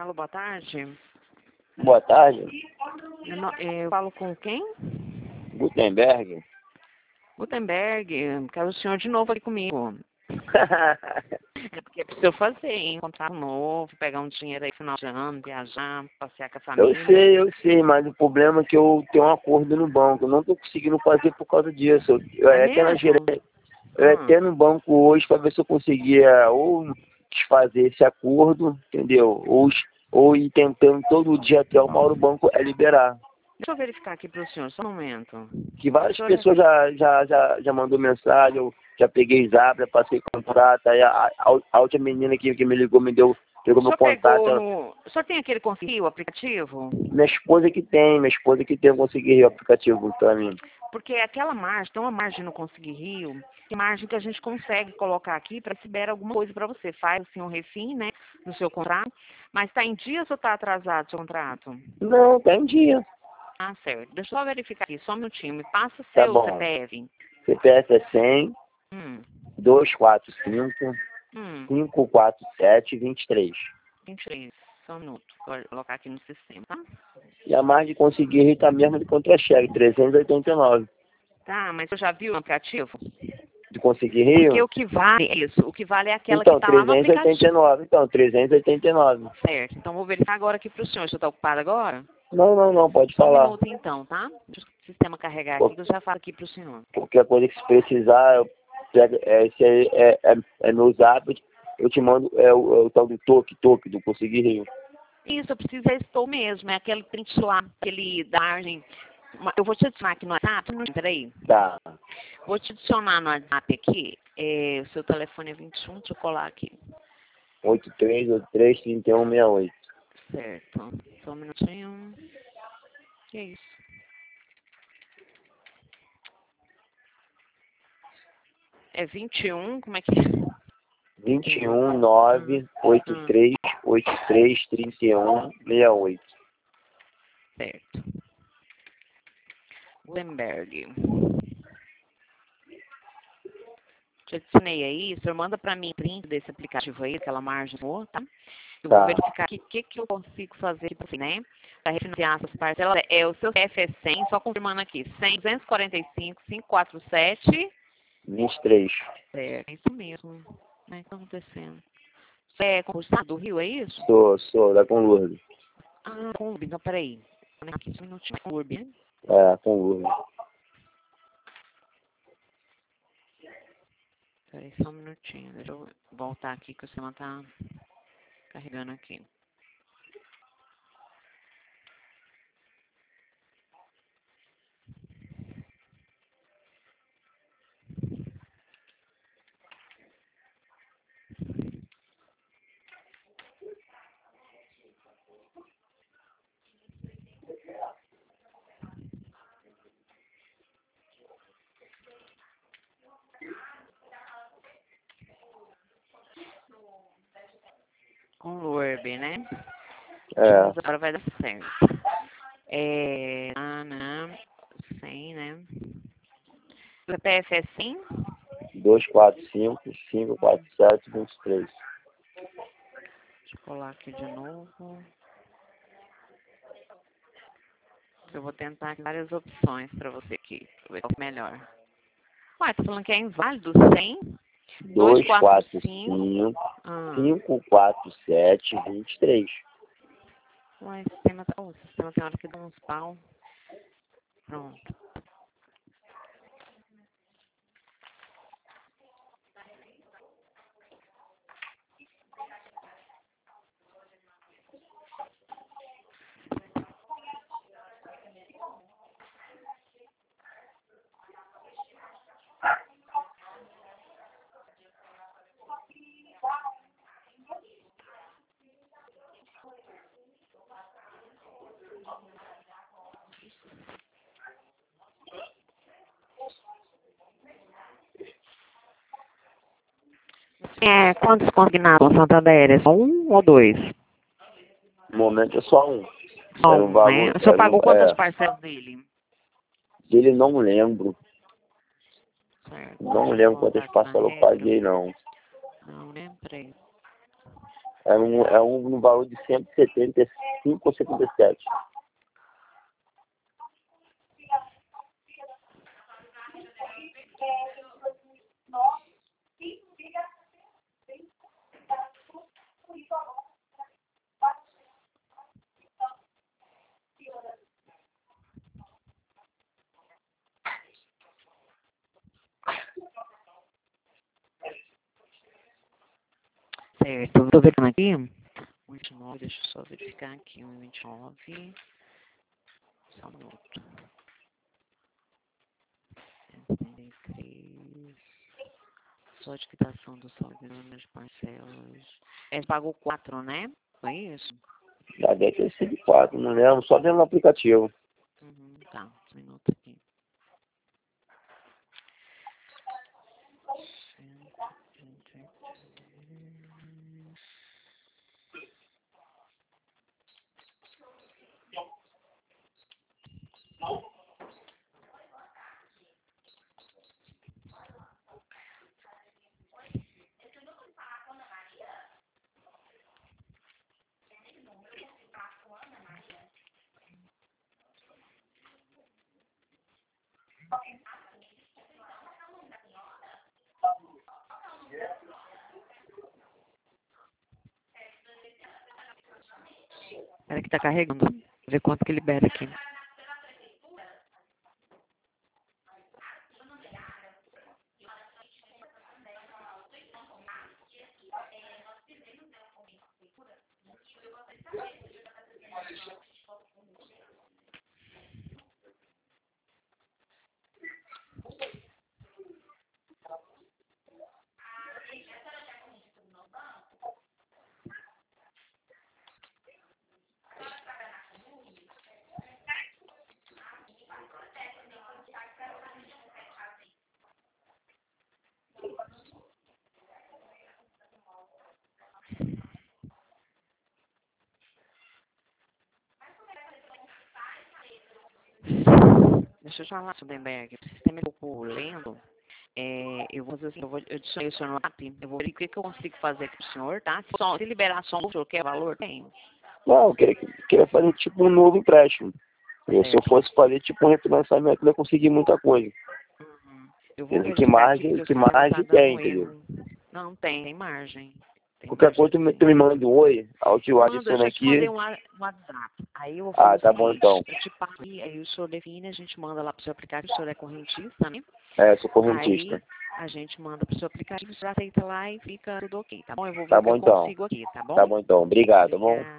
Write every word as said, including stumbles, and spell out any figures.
Alô, boa tarde. Boa tarde. Eu, não- eu falo com quem? Gutenberg. Gutenberg. Quero o senhor de novo aqui comigo. É porque precisa fazer, hein? Contrato novo, pegar um dinheiro aí no final de ano, viajar, passear com a Eu família. sei, eu sei, mas o problema é que eu tenho um acordo no banco. Eu não estou conseguindo fazer por causa disso. Eu, eu É ia até na mesmo? gerente, eu ia Ah, até no banco hoje para ver se eu conseguia ou desfazer esse acordo, entendeu? Ou, ou ir tentando todo dia até uma hora o banco é liberar. deixa eu verificar aqui para o senhor, só um momento. Que várias Deixa eu olhar. pessoas já, já, já, já mandou mensagem, eu já peguei zap, já passei contrato, aí a, a, a outra menina que, que me ligou me deu, pegou O meu senhor pegou contato. no... O senhor tem aquele confio, o aplicativo? Minha esposa que tem, minha esposa que tem, eu consegui o aplicativo pra mim. Porque aquela margem, tem uma margem no Conseguir Rio, tem margem que a gente consegue colocar aqui para se libera alguma coisa para você. Faz assim um refim, né, no seu contrato. Mas está em dias ou está atrasado o seu contrato? Não, tá em dia. Ah, certo. Deixa eu só verificar aqui, só um minutinho. Me passa Tá seu bom. C P F. C P F é cem, Hum, duzentos e quarenta e cinco, hum, quinhentos e quarenta e sete, vinte e três. vinte e três. Só um minuto. Vou colocar aqui no sistema, tá? E a margem de conseguir tá mesmo de contra-cheque, trezentos e oitenta e nove. Tá, mas você já viu o aplicativo? De conseguir Porque Rio? o que vale é isso. O que vale é aquela que Então, está lá no trezentos e oitenta e aplicativo. nove. Então, trezentos e oitenta e nove. Certo. Então vou verificar agora aqui para o senhor. O senhor está ocupado agora? Não, não, não, pode Só um falar. minuto então, tá? Deixa o sistema carregar aqui Qual- que eu já falo aqui pro senhor. Qualquer coisa que se precisar, eu pego, é, esse aí é, é, é meu zap, eu te mando, é o, é o tal do toque, toque, do conseguir Rio. Isso, eu preciso é estou mesmo, é aquele print lá, aquele da margem. Uma- Eu vou te adicionar aqui no WhatsApp, não, peraí. Tá. Vou te adicionar no WhatsApp aqui. É, o seu telefone é vinte e um, deixa eu colar aqui. oito três oito três, trinta e um, sessenta e oito. Certo. Só um minutinho. Que é isso? É vinte e um, como é que é? vinte e um, nove, oitenta e Hum, três, oitenta e três, trinta e um, sessenta e oito. certo. Gutenberg. Te adicionei aí, o senhor manda para mim print desse aplicativo aí, aquela margem, tá? Eu vou Tá. verificar aqui o que, que eu consigo fazer para você, né? Para refinanciar essas parcelas. É, o seu C F é cem, só confirmando aqui. cem, duzentos e quarenta e cinco, quinhentos e quarenta e sete. vinte e três. É, é isso mesmo. O que está acontecendo? Você é concursado do Rio, é isso? Sou, sou, da Conlurbe. Ah, com Urb, então peraí. Aqui, só um minutinho. Com Urb, né? É, Conlurbe. Peraí, só um minutinho. Deixa eu voltar aqui que o sistema tá carregando aqui. Com Urb, né? É, Mas agora vai dar certo. É. Ah, não. cem, né? O C P F é sim? duzentos e quarenta e cinco, quinhentos e quarenta e sete, vinte e três. Deixa eu colar aqui de novo. Eu vou tentar várias opções para você aqui. Pra ver qual é melhor. Ué, tá falando que é inválido cem? duzentos e quarenta e cinco. cinco, Ah. quinhentos e quarenta e sete, vinte e três. Ué, o sistema, tá- oh, o sistema tem hora que dá uns pau. Pronto. É, quantos consignados, Santander? É só um ou dois? No momento é só um. Só Era um um, né? valor, O senhor era um, pagou quantas é, parcelas dele? dele não lembro. Certo. Não Deixa eu lembro voltar quantas aqui na parcelas eu regra. paguei, não. Não, né? Peraí. É um, é um no valor de cento e setenta e cinco ou setenta e sete. Certo, eu tô vendo aqui. um vinte e nove, deixa eu só verificar aqui. um vinte e nove. Só um minuto. setenta e três. Só de quitação do saldo nas parcelas. É, pagou quatro, né? Foi isso? Já deve ter sido quatro, não lembro. Só vendo no aplicativo. Uhum, tá, um minuto aqui. Espera que tá carregando. Vou ver quanto que libera aqui. Deixa eu te falar, Sudenberg. O sistema é um pouco lento. É, eu vou fazer assim, eu vou adicionar o senhor no WhatsApp. Eu vou ver o que, que eu consigo fazer aqui pro senhor, tá? Se, só, se liberar só um, o senhor quer valor? Tem. Não, eu queria, queria fazer tipo um novo empréstimo. E se eu fosse fazer tipo um refinanciamento, eu ia conseguir muita coisa. Uhum. Eu vou Entendeu? Que verificar aqui margem, que o que sistema margem tá tem, dando entendeu? erro. Não, tem, tem margem. Tem Qualquer margem coisa tu me, sim. tu me manda um oi, ao te Eu mando, eu adiciono já te mandei aqui. um wa- WhatsApp. Aí eu vou fazer Ah, o tá bom seguinte, então. eu te passo aí, aí o senhor define, a gente manda lá pro seu aplicativo, o senhor é correntista, né? É, eu sou Aí correntista. a gente manda pro seu aplicativo, você aceita lá e fica tudo ok, tá bom? Eu vou ver Tá o que bom eu então. consigo aqui, tá bom? Tá bom então. Obrigado, tá bom? Obrigada.